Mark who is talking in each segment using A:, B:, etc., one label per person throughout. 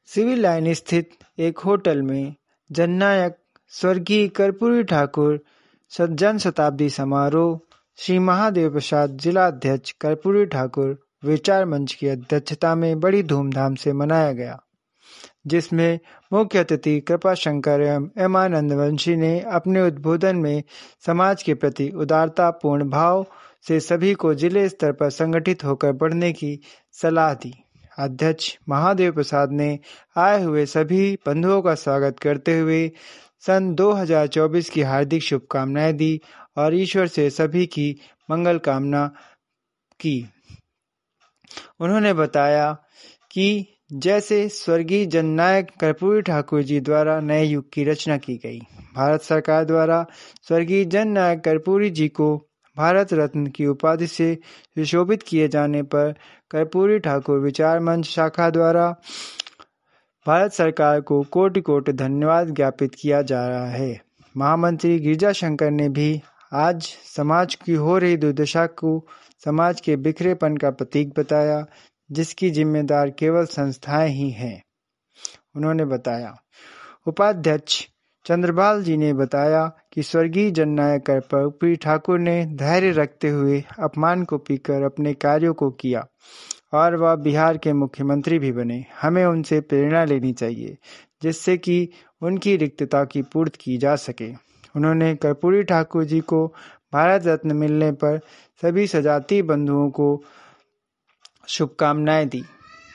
A: Civil line स्थित एक hotel में जननायक स्वर्गीय कर्पूरी ठाकुर जन शताब्दी समारोह श्री महादेव प्रसाद जिला अध्यक्ष कर्पूरी ठाकुर विचार मंच की अध्यक्षता में बड़ी धूमधाम से मनाया गया, जिसमें मुख्य अतिथि कृपा शंकर एवं आनंद वंशी ने अपने उद्बोधन में समाज के प्रति उदारता पूर्ण भाव से सभी को जिले स्तर पर संगठित होकर बढ़ने की सलाह दी। अध्यक्ष महादेव प्रसाद ने आए हुए सभी बंधुओं का स्वागत करते हुए सन 2024 की हार्दिक शुभकामनाएं दी और ईश्वर से सभी की मंगल कामना की। उन्होंने बताया कि जैसे स्वर्गीय जननायक कर्पूरी ठाकुर जी द्वारा नए युग की रचना की गई, भारत सरकार द्वारा स्वर्गीय जननायक कर्पूरी जी को भारत रत्न की उपाधि से सुशोभित किए जाने पर कर्पूरी ठाकुर विचार मंच शाखा द्वारा भारत सरकार को कोटि कोटि धन्यवाद ज्ञापित किया जा रहा है। महामंत्री गिरिजा शंकर ने भी आज समाज की हो रही दुर्दशा को समाज के बिखरेपन का प्रतीक बताया, जिसकी जिम्मेदार केवल संस्थाएं ही हैं। उन्होंने बताया। उपाध्यक्ष चंद्रपाल जी ने बताया कि स्वर्गीय जननायक कर्पूरी ठाकुर ने धैर्य रखते हुए अपमान को पीकर अपने कार्यों को किया और वह बिहार के मुख्यमंत्री भी बने। हमें उनसे प्रेरणा लेनी चाहिए, जिससे कि उनकी रिक्तता की पूर्ति की जा सके। उन्होंने कर्पूरी ठाकुर जी को भारत रत्न मिलने पर सभी सजातीय बंधुओं को शुभकामनाएं दी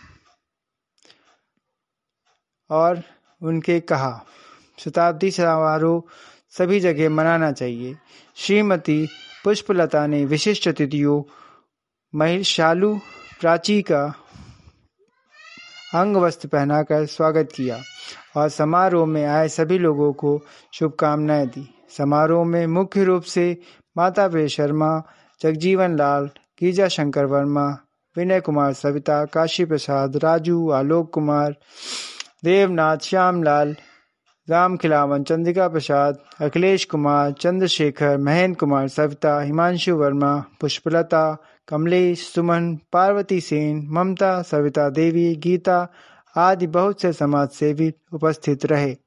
A: और उनके कहा, शताब्दी समारोह सभी जगह मनाना चाहिए। श्रीमती पुष्पलता ने विशिष्ट अतिथियों महिषालु प्राची का अंग वस्त्र पहनाकर स्वागत किया और समारोह में आए सभी लोगों को शुभकामनाएं दी। समारोह में मुख्य रूप से माता प्रिय शर्मा, जगजीवन लाल, गिरिजा शंकर वर्मा, विनय कुमार सविता, काशी प्रसाद, राजू, आलोक कुमार, देवनाथ, श्यामलाल, राम खिलावन, चंद्रिका प्रसाद, अखिलेश कुमार, चंद्रशेखर, महेंद्र कुमार सविता, हिमांशु वर्मा, पुष्पलता, कमलेश, सुमन, पार्वती सेन, ममता, सविता देवी, गीता आदि बहुत से समाज सेवी उपस्थित रहे।